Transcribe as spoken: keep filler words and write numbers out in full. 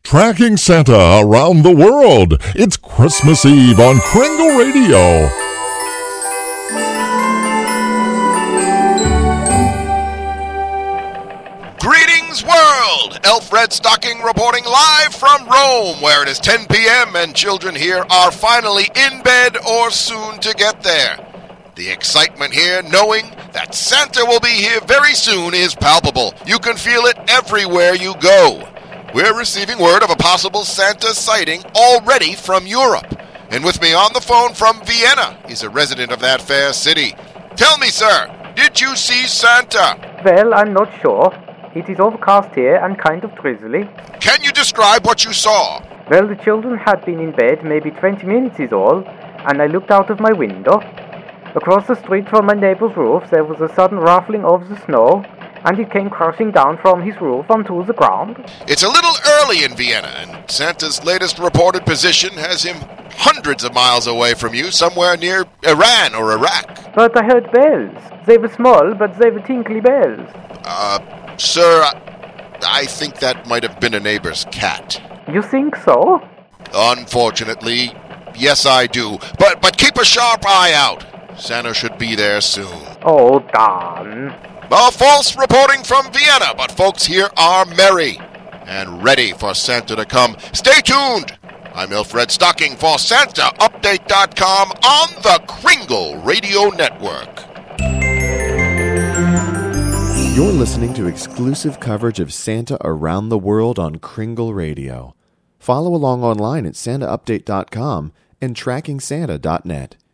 Tracking Santa around the world. It's Christmas Eve on Kringle Radio. Greetings, world! Elf Red Stocking reporting live from Rome, where it is ten p.m. and children here are finally in bed or soon to get there. The excitement here, knowing that Santa will be here very soon, is palpable. You can feel it everywhere you go. We're receiving word of a possible Santa sighting already from Europe. And with me on the phone from Vienna is a resident of that fair city. Tell me, sir, did you see Santa? Well, I'm not sure. It is overcast here and kind of drizzly. Can you describe what you saw? Well, the children had been in bed maybe twenty minutes is all, and I looked out of my window. Across the street from my neighbor's roof there was a sudden ruffling of the snow, and it came crashing down from his roof onto the ground. It's a little early in Vienna, and Santa's latest reported position has him hundreds of miles away from you, somewhere near Iran or Iraq. But I heard bells. They were small, but they were tinkly bells. Uh, sir, I, I think that might have been a neighbor's cat. You think so? Unfortunately, yes I do. But, but keep a sharp eye out. Santa should be there soon. Oh, darn. A false reporting from Vienna, but folks here are merry and ready for Santa to come. Stay tuned. I'm Elf Red Stocking for Santa Update dot com on the Kringle Radio Network. You're listening to exclusive coverage of Santa around the world on Kringle Radio. Follow along online at Santa Update dot com and Tracking Santa dot net.